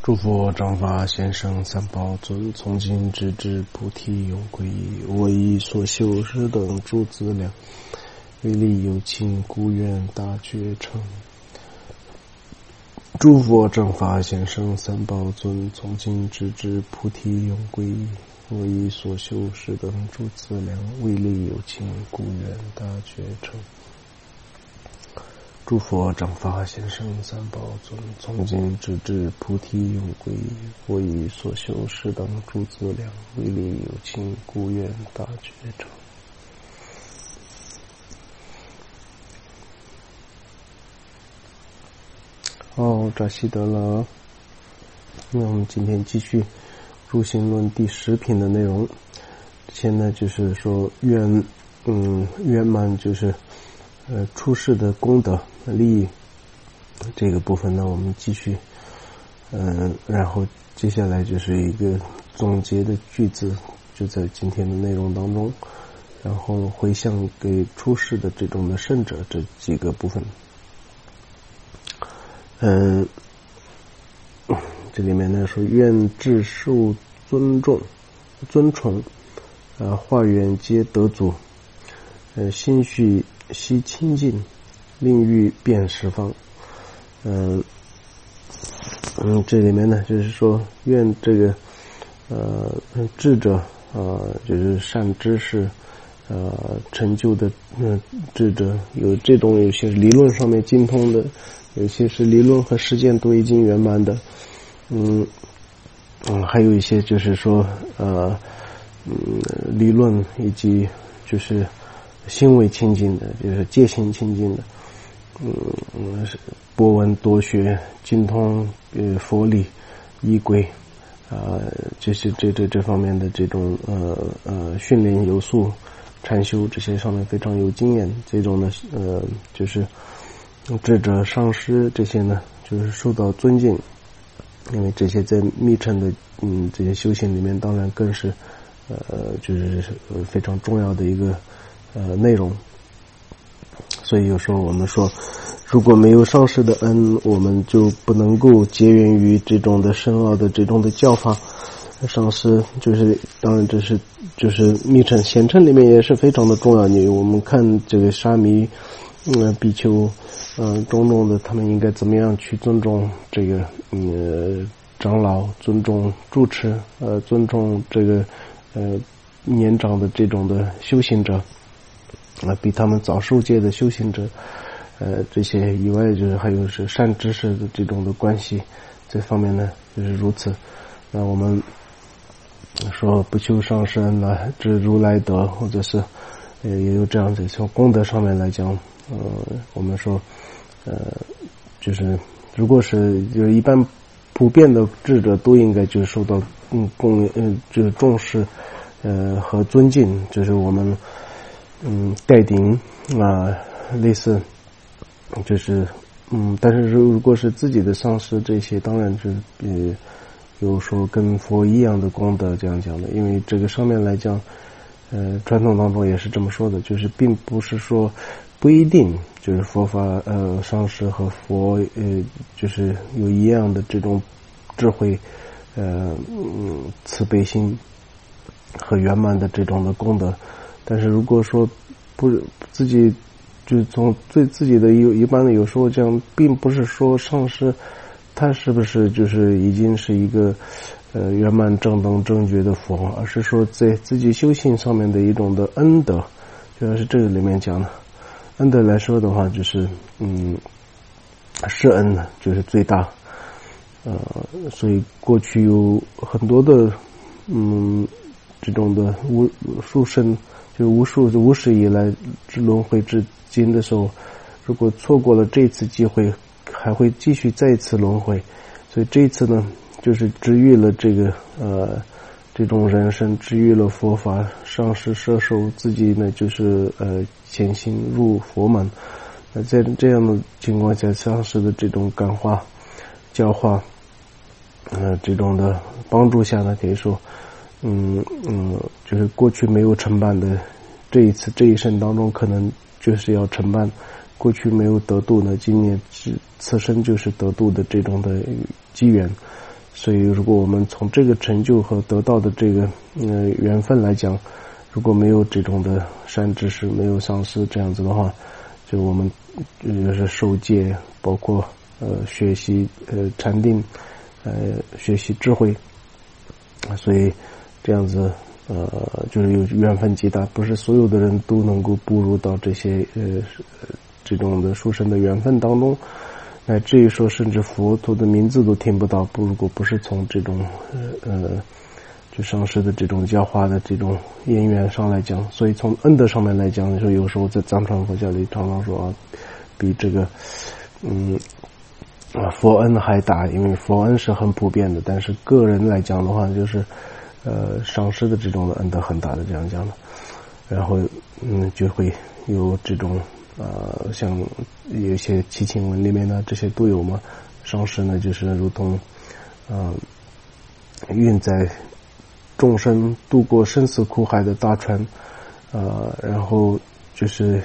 诸佛正法贤圣三宝尊，从今直至菩提永皈依。我以所修是等诸资粮，为利有情，故愿大觉成。诸佛正法贤圣三宝尊，从今直至菩提永皈依。我以所修是等诸资粮，为利有情，故愿大觉成。诸佛正法贤圣三宝尊，从今直至菩提永皈依。我以所修是等诸资粮，为利有情，故愿大觉成。好，扎西德了。那我们今天继续入行论第10品的内容。现在就是说圆满就是出世的功德利益这个部分呢，我们继续然后接下来就是一个总结的句子，就在今天的内容当中，然后回向给出世的这种的圣者这几个部分。这里面呢说愿至受尊崇化缘皆得足，心绪悉清净，令欲遍十方。这里面呢就是说愿这个智者就是善知识成就的智者，有这种有些理论上面精通的，有些是理论和实践都已经圆满的，还有一些就是说理论以及就是心为清净的，就是戒心清净的，博闻多学，精通佛理仪轨就是这方面的这种训练有素，禅修这些上面非常有经验，这种呢就是智者上师这些呢就是受到尊敬，因为这些在密乘的这些修行里面当然更是就是非常重要的一个内容。所以有时候我们说如果没有上师的恩，我们就不能够结缘于这种的深奥的这种的教法。上师就是当然这是就是密乘显乘里面也是非常的重要。我们看这个沙弥比丘种的他们应该怎么样去尊重这个长老，尊重住持尊重这个年长的这种的修行者比他们早受戒的修行者这些以外，就是还有是善知识的这种的关系，这方面呢就是如此。那我们说不求上师恩来知如来德，或者是也有这样子，从功德上面来讲我们说就是如果是就是一般普遍的智者都应该就受到就是重视和尊敬，就是我们戴顶类似就是但是如果是自己的上师这些，当然是有说跟佛一样的功德这样讲的，因为这个上面来讲传统当中也是这么说的，就是并不是说不一定就是佛法上师和佛就是有一样的这种智慧慈悲心和圆满的这种的功德，但是如果说不自己就从对自己的一般的有时候这样，并不是说上师他是不是就是已经是一个圆满正等正觉的佛，而是说在自己修行上面的一种的恩德，就是这个里面讲的恩德来说的话，就是施恩就是最大所以过去有很多的这种的数生就无始以来至轮回至今的时候，如果错过了这次机会，还会继续再一次轮回。所以这一次呢就是治愈了这个这种人生，治愈了佛法，上师摄受，自己呢就是潜心入佛门。在这样的情况下，上师的这种感化教化这种的帮助下呢，可以说就是过去没有承办的这一生当中可能就是要承办，过去没有得度呢，今年此生就是得度的这种的机缘。 所以如果我们从这个成就和得到的这个缘分来讲，如果没有这种的善知识，没有上师这样子的话，就我们就是受戒，包括学习禅定，学习智慧，所以这样子就是有缘分极大，不是所有的人都能够步入到这些这种的殊胜的缘分当中，乃至于说甚至佛陀的名字都听不到，如果不是从这种就上师的这种教化的这种因缘上来讲，所以从恩德上面来讲，说有时候在藏传佛教里常常说比这个佛恩还大，因为佛恩是很普遍的，但是个人来讲的话，就是上师的这种的恩德很大的这样讲的，然后就会有这种像有一些祈请文里面呢，这些都有嘛。上师呢，就是如同运载众生渡过生死苦海的大船，然后就是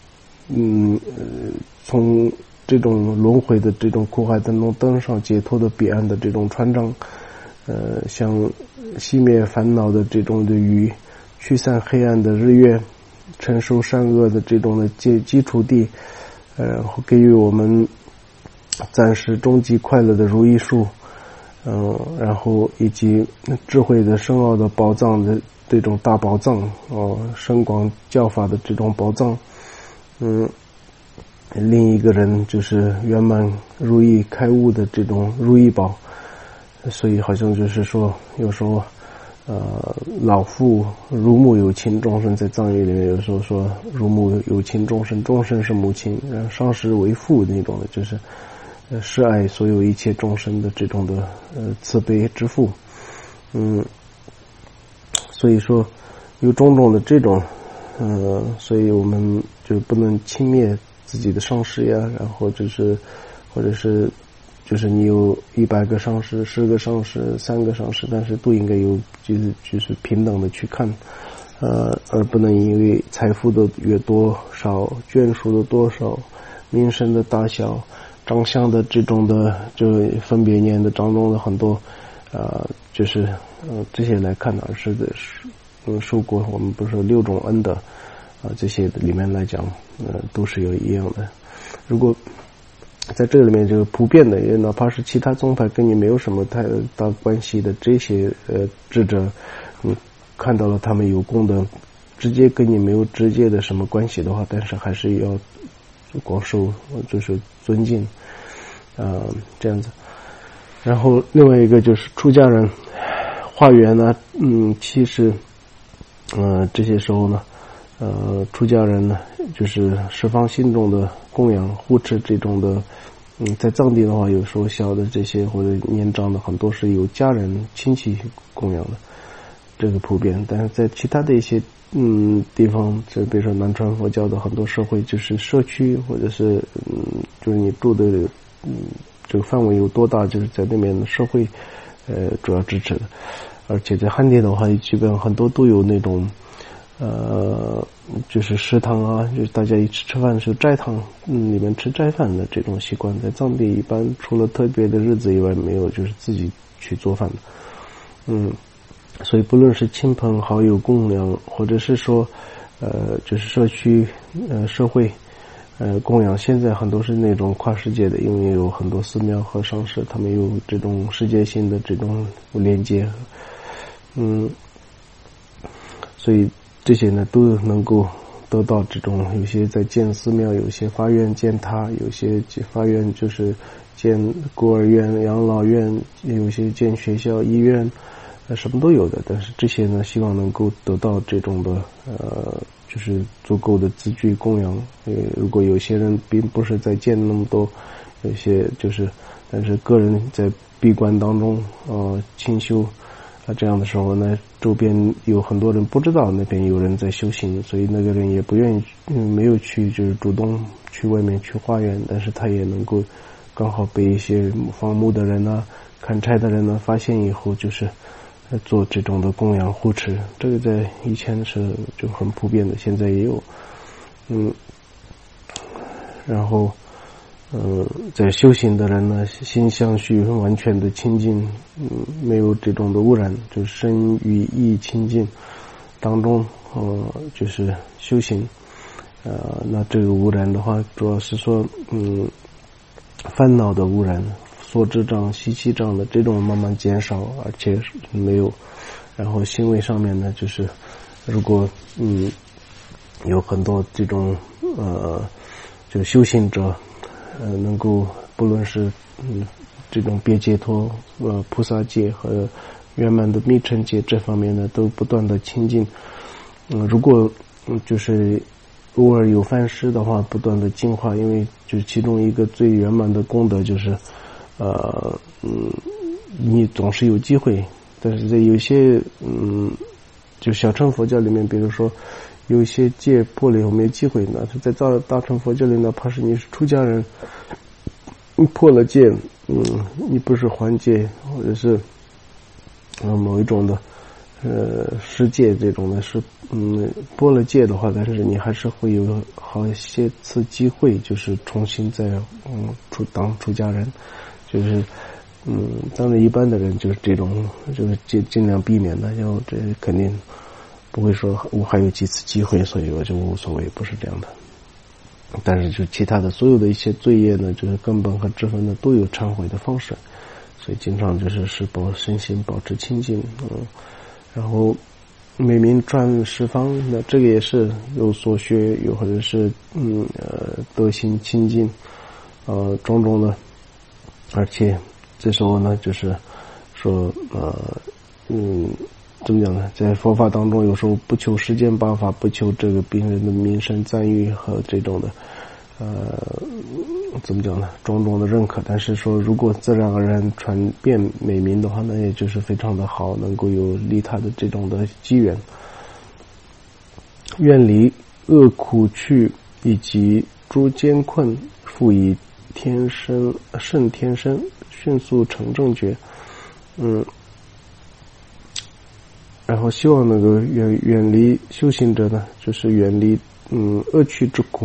从这种轮回的这种苦海当中登上解脱的彼岸的这种船长，像熄灭烦恼的这种的鱼，驱散黑暗的日月，承受善恶的这种的基础地，然后给予我们暂时终极快乐的如意树，然后以及智慧的深奥的宝藏的这种大宝藏，深广教法的这种宝藏，另一个人就是圆满如意开悟的这种如意宝，所以好像就是说有时候老父如母有亲，众生在藏语里面有时候说如母有亲众生，众生是母亲，上师为父那种的，就是是爱所有一切众生的这种的慈悲之父。所以说有种种的这种所以我们就不能轻蔑自己的上师呀，然后或者是就是你有100个上师、10个上师、3个上师，但是都应该有就是平等的去看，而不能因为财富的越多少、眷属的多少、名声的大小、长相的这种的就分别念的当中的很多就是这些来看，而是受过我们不是6种恩的这些里面来讲都是有一样的。如果在这里面这个普遍的，也哪怕是其他宗派跟你没有什么太大关系的这些智者，你看到了他们有功的，直接跟你没有直接的什么关系的话，但是还是要广受就是尊敬这样子。然后另外一个就是出家人化缘呢，其实这些时候呢出家人呢就是十方心中的供养护持这种的，在藏地的话有时候小的这些或者年长的很多是有家人亲戚供养的，这个普遍。但是在其他的一些地方，这比如说南传佛教的很多社会，就是社区或者是就是你住的这个范围有多大，就是在那边的社会主要支持的。而且在汉地的话基本很多都有那种就是食堂啊，就是大家一起吃饭是斋堂里面吃斋饭的这种习惯。在藏地一般除了特别的日子以外没有就是自己去做饭的。所以不论是亲朋好友供养，或者是说就是社区社会供养，现在很多是那种跨世界的，因为有很多寺庙和上师他们有这种世界性的这种连接，所以这些呢都能够得到这种，有些在建寺庙，有些发愿建塔，有些发愿就是建孤儿院、养老院，有些建学校、医院，什么都有的。但是这些呢希望能够得到这种的就是足够的资具供养。如果有些人并不是在建那么多，有些就是但是个人在闭关当中清修这样的时候呢，周边有很多人不知道那边有人在修行，所以那个人也不愿意没有去就是主动去外面去化缘，但是他也能够刚好被一些放牧的人砍柴的人发现以后，就是做这种的供养护持。这个在以前是就很普遍的，现在也有然后在修行的人呢，心相续完全的清净，没有这种的污染，就是身语意清净当中，就是修行。那这个污染的话，主要是说，烦恼的污染、所知障、习气障的这种慢慢减少，而且没有。然后行为上面呢，就是如果有很多这种就修行者，能够不论是这种别解脱菩萨界和圆满的密乘界这方面呢，都不断的亲近。如果就是偶尔有犯失的话，不断的净化，因为就是其中一个最圆满的功德就是你总是有机会，但是在有些就小乘佛教里面，比如说有一些戒破了以后没机会，那是在大乘佛教里，哪怕是你是出家人，你破了戒，你不是还戒或者是某一种的世界这种的是破了戒的话，但是你还是会有好些次机会，就是重新再当出家人，就是当然一般的人就是这种就是尽量避免的，要这肯定不会说我还有几次机会，所以我就无所谓，不是这样的。但是就其他的所有的一些罪业呢，就是根本和支分呢都有忏悔的方式，所以经常就是身心保持清净，然后每名转十方，那这个也是有所学，有或者是德行清净，种种的，而且这时候呢，就是说怎么讲呢？在佛法当中，有时候不求世间八法，不求这个别人的名声赞誉和这种的怎么讲呢？种种的认可。但是说，如果自然而然传遍美名的话，那也就是非常的好，能够有利他的这种的机缘。远离恶苦趣以及诸艰困，复以胜天生，迅速成正觉。然后希望能够远离修行者呢，就是远离恶趣之苦，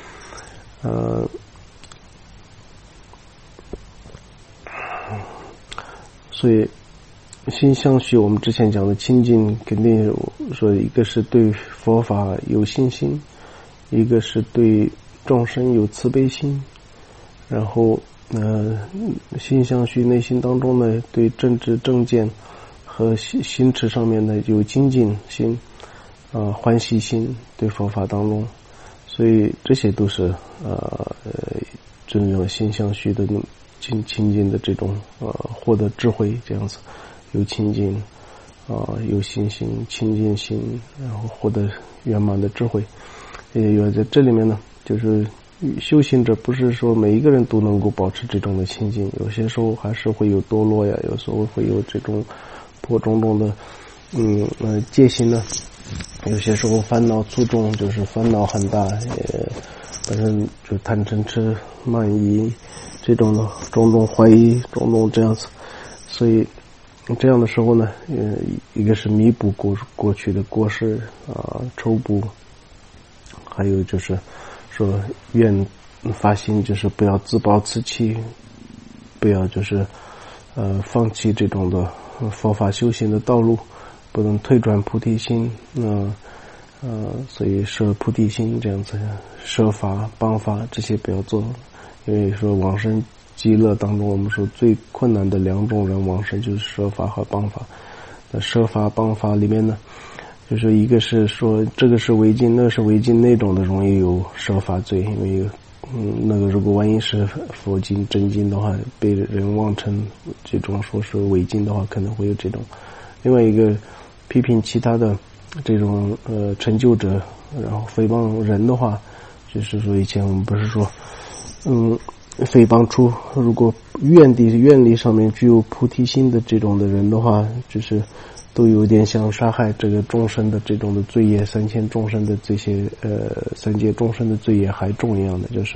所以心相续，我们之前讲的清净，肯定说一个是对佛法有信心，一个是对众生有慈悲心，然后心相续内心当中呢，对政治正见和心持上面呢有精进心，欢喜心，对佛法当中，所以这些都是这种心相续的清净的这种获得智慧，这样子有清净有信心清净心，然后获得圆满的智慧。也有在这里面呢，就是修行者不是说每一个人都能够保持这种的清净，有些时候还是会有堕落呀，有时候会有这种破种种的戒心呢，有些时候烦恼粗重，就是烦恼很大，也本身就贪嗔痴慢疑这种的种种怀疑种种这样子，所以这样的时候呢，一个是弥补过去的过失抽补，还有就是说愿发心，就是不要自暴自弃，不要就是放弃这种的佛法修行的道路，不能退转菩提心，所以摄菩提心这样子，摄法帮法这些不要做，因为说往生极乐当中，我们说最困难的两种人往生就是摄法和帮法。那摄法帮法里面呢，就是一个是说这个是违禁，那个是违禁，那种的容易有摄法罪，因为那个如果万一是佛经真经的话，被人妄称这种说是违禁的话，可能会有这种。另外一个批评其他的这种成就者，然后诽谤人的话，就是说以前我们不是说诽谤出如果愿力上面具有菩提心的这种的人的话，就是都有点像杀害这个众生的这种的罪业，3000众生的这些三界众生的罪业还重一样的，就是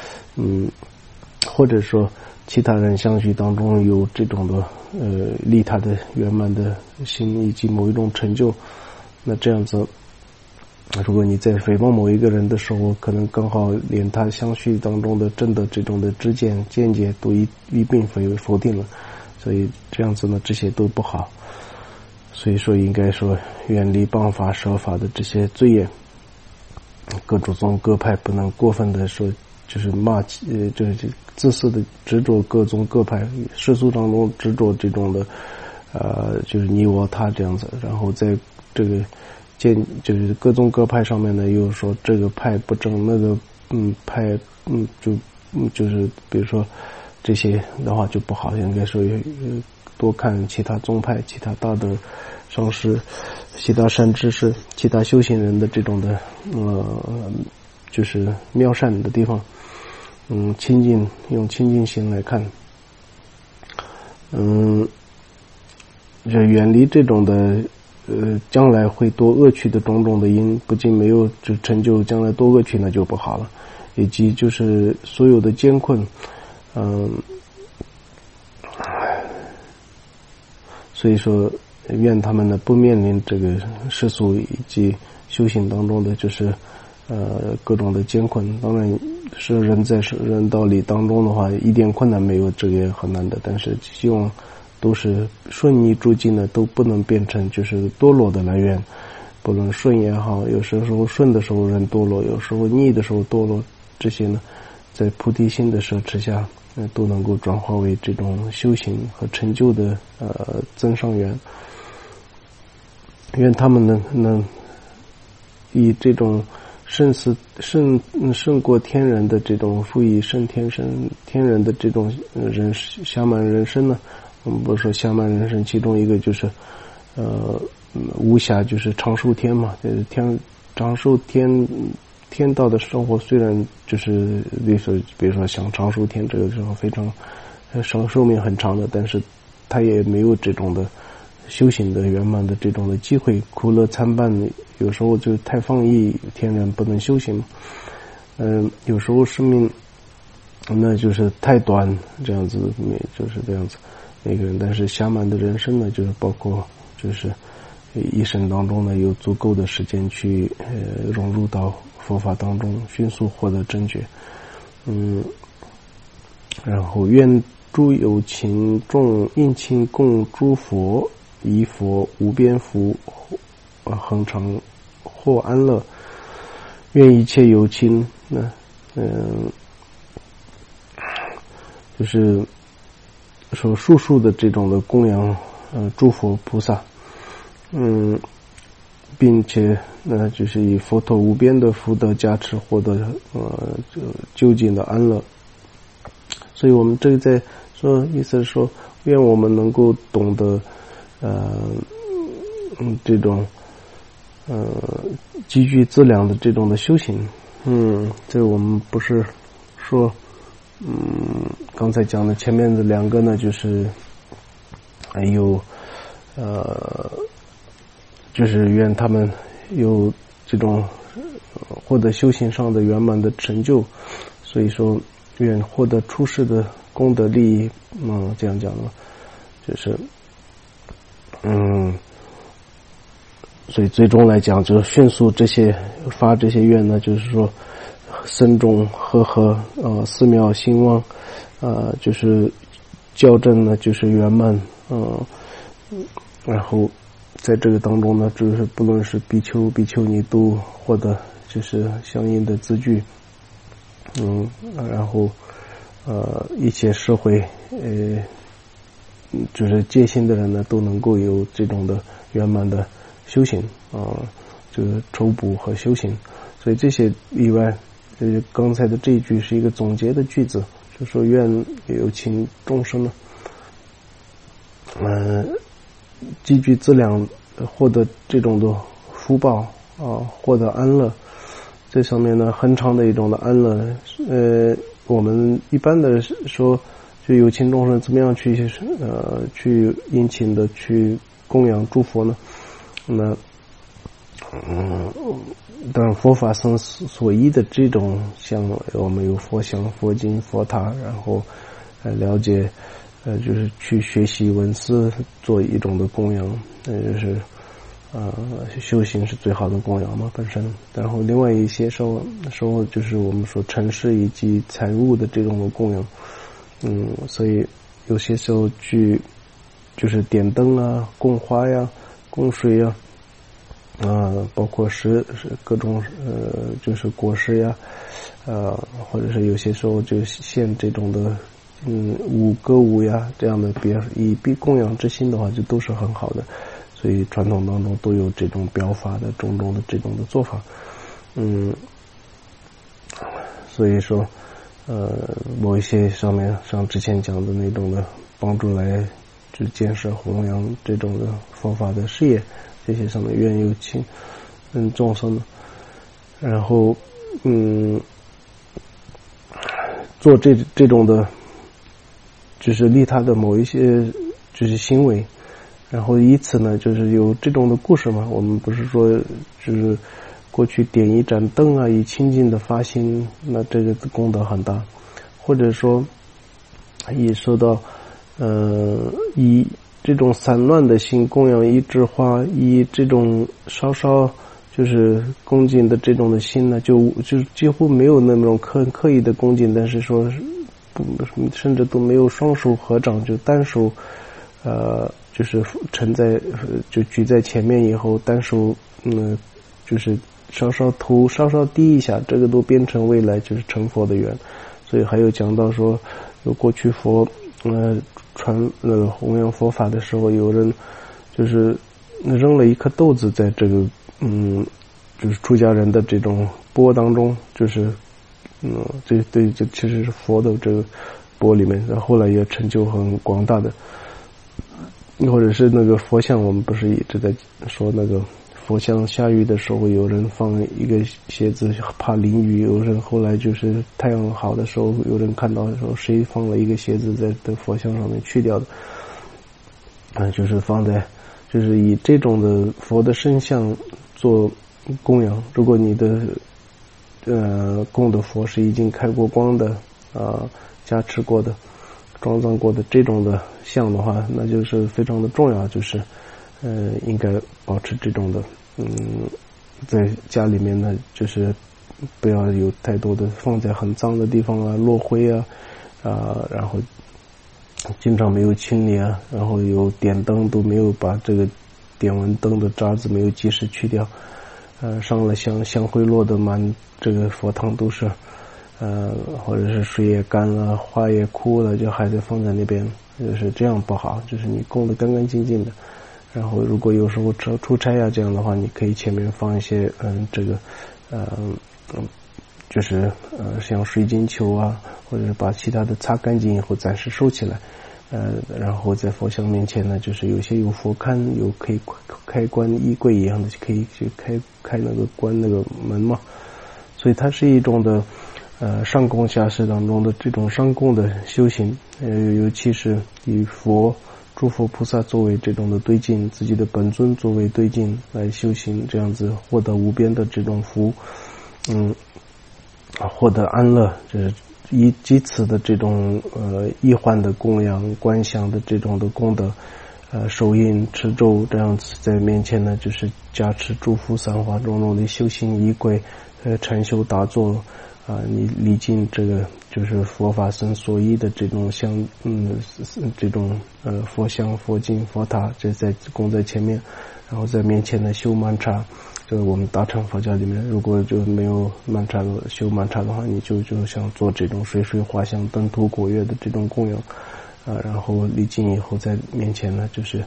或者说其他人相续当中有这种的利他的圆满的心以及某一种成就，那这样子如果你在诽谤某一个人的时候，可能刚好连他相续当中的真的这种的知见见解都一并否定了，所以这样子呢，这些都不好。所以说应该说远离谤法舍法的这些罪业，各种宗各派不能过分的说就是就是自私的执着各宗各派，世俗当中执着这种的就是你我他这样子，然后在这个就是各宗各派上面呢，又说这个派不正，那个派就是比如说这些的话就不好，应该说多看其他宗派、其他大的上师、其他善知识、其他修行人的这种的就是妙善的地方，用清净心来看，就远离这种的将来会多恶趣的种种的因，不仅没有就成就将来多恶趣，那就不好了。以及就是所有的艰困，所以说愿他们呢不面临这个世俗以及修行当中的就是各种的艰困。当然是人在人道理当中的话，一点困难没有，这个也很难的。但是希望都是顺逆诸境呢，都不能变成就是堕落的来源。不论顺也好，有时候顺的时候人堕落，有时候逆的时候堕落，这些呢，在菩提心的摄持下，都能够转化为这种修行和成就的增上缘。愿他们能以这种胜过天人的这种富以胜天人的这种暇满人生呢，我们不是说暇满人生，其中一个就是无暇，就是长寿天嘛，就是长寿天道的生活，虽然就是比如说像长寿天这个时候非常寿命很长的，但是他也没有这种的修行的圆满的这种的机会，苦乐参半，有时候就太放逸，天然不能修行。有时候生命那就是太短，这样子就是这样子每个人。但是暇满的人生呢，就是包括就是一生当中呢有足够的时间去融入到佛法当中，迅速获得真觉。然后愿诸有情众应亲供诸佛，以佛无边福恒常获安乐。愿一切有情就是说数数的这种的供养诸佛菩萨，并且就是以佛陀无边的福德加持获得究竟的安乐。所以我们这个在说意思是说，愿我们能够懂得这种积聚资粮的这种的修行。这我们不是说刚才讲的前面的两个呢，就是有就是愿他们有这种获得修行上的圆满的成就，所以说愿获得出世的功德利益。这样讲了，就是所以最终来讲，就是迅速发这些愿呢，就是说僧众和寺庙兴旺，就是校正呢就是圆满，然后在这个当中呢，就是不论是比丘比丘尼都获得就是相应的资具，然后一切社会就是戒心的人呢，都能够有这种的圆满的修行就是筹补和修行。所以这些以外，刚才的这一句是一个总结的句子，就说愿有情众生呢积聚资粮，获得这种的福报获得安乐。这上面呢很长的一种的安乐。我们一般的说，就有情众生怎么样去殷勤的去供养诸佛呢？那当然佛法僧所依的这种，像我们有佛像、佛经、佛塔，然后了解就是去学习闻思，做一种的供养，就是修行是最好的供养嘛本身。然后另外一些时候就是我们说尘世以及财物的这种的供养，所以有些时候就是点灯啊、供花呀、供水呀，包括各种就是果实呀，或者是有些时候就献这种的歌舞呀这样的以供养之心的话，就都是很好的。所以传统当中都有这种表法的种种的这种的做法，所以说某一些上面像之前讲的那种的帮助来就建设弘扬这种的佛法的事业，这些上面愿有情众生的，然后做这种的就是利他的某一些就是行为，然后以此呢就是有这种的故事嘛。我们不是说就是过去点一盏灯啊，以清净的发心，那这个功德很大，或者说以受到以这种散乱的心供养一枝花，以这种稍就是恭敬的这种的心呢，就几乎没有那种刻意的恭敬，但是说甚至都没有双手合掌，就单手就是就举在前面以后，单手就是头稍稍低一下，这个都变成未来就是成佛的缘。所以还有讲到说，有过去佛弘扬佛法的时候，有人就是扔了一颗豆子在这个就是出家人的这种钵当中，就是这其实是佛的这个钵里面，然后后来也成就很广大的。或者是那个佛像，我们不是一直在说那个佛像下雨的时候，有人放一个鞋子怕淋雨，有人后来就是太阳好的时候，有人看到的时候谁放了一个鞋子在佛像上面去掉的，就是放在就是以这种的佛的身像做供养。如果你的供的佛是已经开过光的加持过的装藏过的这种的像的话，那就是非常的重要，就是应该保持这种的在家里面呢，就是不要有太多的放在很脏的地方啊，落灰啊然后经常没有清理啊，然后有点灯都没有把这个点完灯的渣子没有及时去掉，上了香灰落的满这个佛堂都是，或者是水也干了，花也枯了，就还得放在那边，就是这样不好，就是你供得干干净净的。然后如果有时候出差啊这样的话，你可以前面放一些这个就是像水晶球啊，或者是把其他的擦干净以后暂时收起来，然后在佛像面前呢，就是有些有佛龛，有可以开关衣柜一样的，可以去开那个关那个门嘛。所以它是一种的上供下施当中的这种上供的修行，尤其是以诸佛菩萨作为这种的对境，自己的本尊作为对境来修行，这样子获得无边的这种福，获得安乐，就是以此的这种易患的供养观想的这种的功德，手印持咒这样子在面前呢，就是加持祝福散花种种的修行仪轨，禅修打坐你历尽这个就是佛法僧所依的这种这种佛像佛经佛塔，这在供在前面，然后在面前呢修曼茶。这个我们大乘佛教里面，如果就没有曼茶修曼茶的话，你就像做这种水花香灯土果乐的这种供养然后历尽以后在面前呢，就是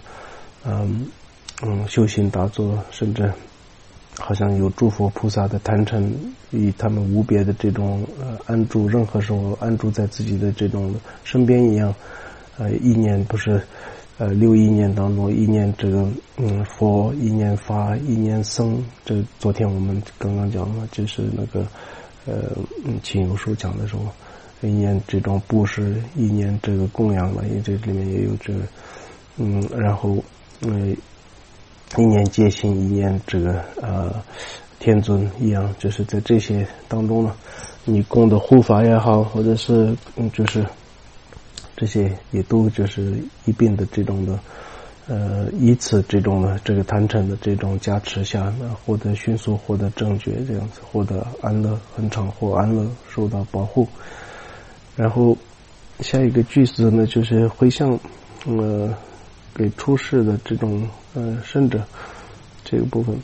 修行打坐，甚至好像有诸佛菩萨的坛城，以他们无别的这种安住，任何时候安住在自己的这种身边一样，意念不是6意念当中，意念这个佛，意念法，意念僧，这昨天我们刚刚讲了，就是那个亲友书讲的时候，意念这种布施，意念这个供养了，因为这里面也有这个然后意念戒心，意念这个天尊一样，就是在这些当中呢，你供的护法也好，或者是就是这些也都就是一并的这种的以此这种呢这个坛城的这种加持下呢，迅速获得正觉，这样子获得安乐，恒常获安乐，受到保护。然后下一个句子呢，就是回向给出世的这种圣者这个部分，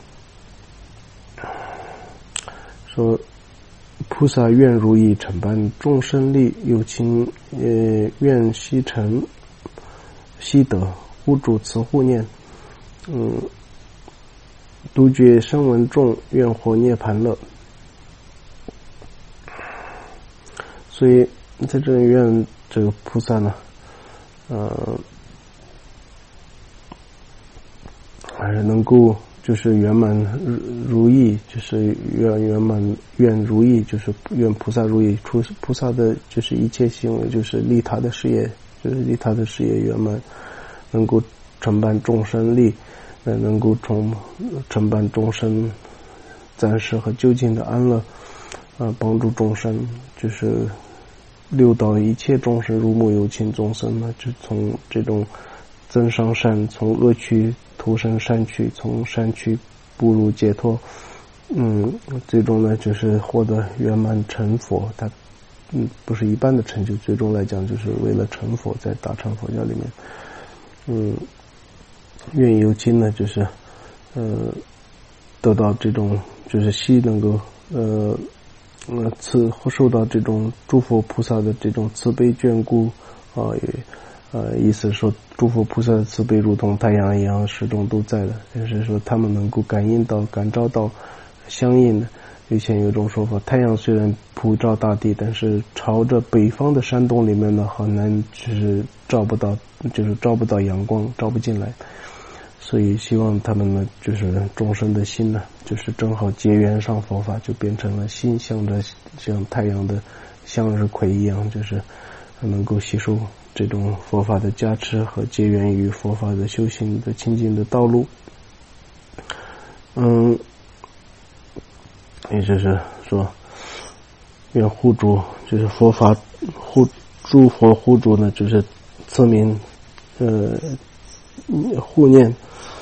说菩萨愿如意承办众生力，有情愿悉成悉得护主慈护念，独觉声闻众愿获涅盘乐。所以在这里愿这个菩萨呢还是能够就是圆满如意，就是愿如意，就是愿菩萨如意，菩萨的就是一切行为就是利他的事业，就是利他的事业圆满，能够承办众生力，能够承办众生暂时和究竟的安乐，帮助众生，就是六道一切众生如母有情众生呢，就从这种增上善，从恶趣投生善趣，从善趣步入解脱，最终呢就是获得圆满成佛。他不是一般的成就，最终来讲就是为了成佛，在大乘佛教里面，愿有情呢就是得到这种就是悉能够受到这种诸佛菩萨的这种慈悲眷顾意思说诸佛菩萨的慈悲如同太阳一样始终都在的，就是说他们能够感召到相应的。以前有一种说法，太阳虽然普照大地，但是朝着北方的山洞里面呢很难就是照不到阳光，照不进来。所以希望他们呢就是众生的心呢就是正好结缘上佛法，就变成了心向着像太阳的向日葵一样，就是能够吸收这种佛法的加持和结缘于佛法的修行的清净的道路。也就是说愿护主就是佛法诸佛护主呢就是赐名护念，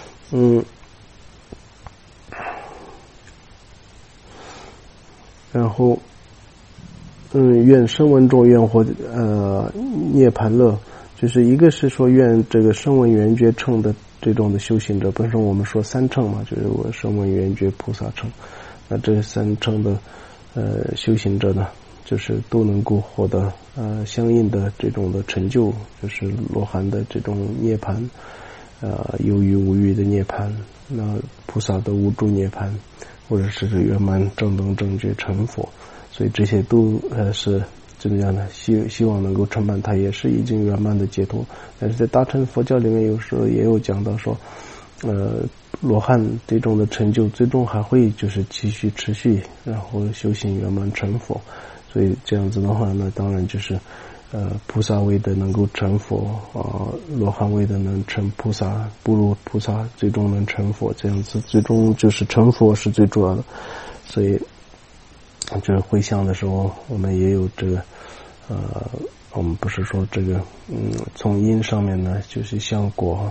然后愿声闻众愿获涅盘乐，就是一个是说愿这个声闻缘觉乘的这种的修行者，本身我们说三乘嘛，就是我声闻缘觉菩萨乘，那这三乘的修行者呢就是都能够获得相应的这种的成就，就是罗汉的这种涅盘，有余无余的涅盘，那菩萨的无住涅盘，或者是圆满正等正觉成佛。所以这些都是怎么样呢？希望能够承办，他也是已经圆满的解脱。但是在大乘佛教里面，有时候也有讲到说，罗汉这种的成就，最终还会就是继续持续，然后修行圆满成佛。所以这样子的话呢，当然就是菩萨位的能够成佛，罗汉位的能成菩萨，步入菩萨，最终能成佛，这样子最终就是成佛是最主要的。所以就是回向的时候，我们也有这个我们不是说这个从因上面呢就是向果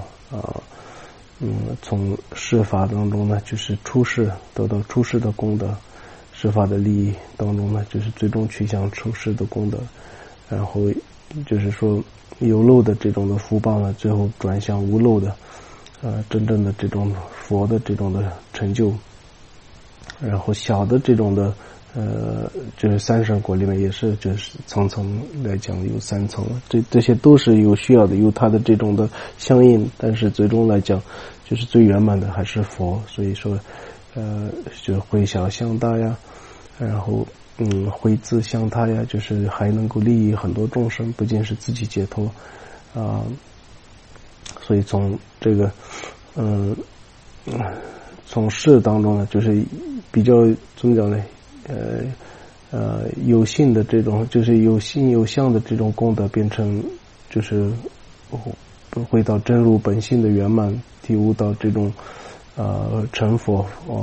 从世法当中呢就是出世，得到出世的功德，世法的利益当中呢就是最终趋向出世的功德，然后就是说有漏的这种的福报呢，最后转向无漏的真正的这种佛的这种的成就。然后小的这种的就是三圣果里面也是就是层层来讲有三层，这些都是有需要的，有它的这种的相应，但是最终来讲就是最圆满的还是佛。所以说就回小向大呀，然后回自向他呀，就是还能够利益很多众生，不仅是自己解脱所以从这个从事当中呢，就是比较怎么讲呢？有性的这种，就是有性有相的这种功德，变成就是回到真如本性的圆满，体悟到这种成佛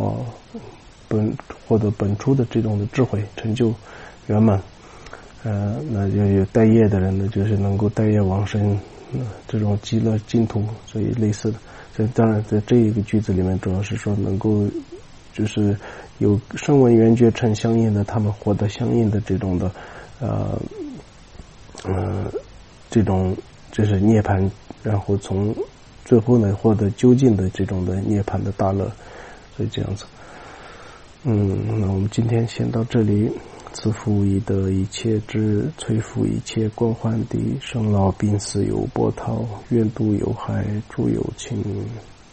获得本初的这种的智慧，成就圆满。那就有带业的人呢，就是能够带业往生， 这种极乐净土，所以类似的。所以当然在这一个句子里面，主要是说能够就是有声闻缘觉乘相应的，他们获得相应的这种的这种就是涅槃，然后从最后呢获得究竟的这种的涅槃的大乐，所以这样子。那我们今天先到这里。自负以得一切智，摧伏一切观幻敌，生老病死有波涛，愿度有害诸有情。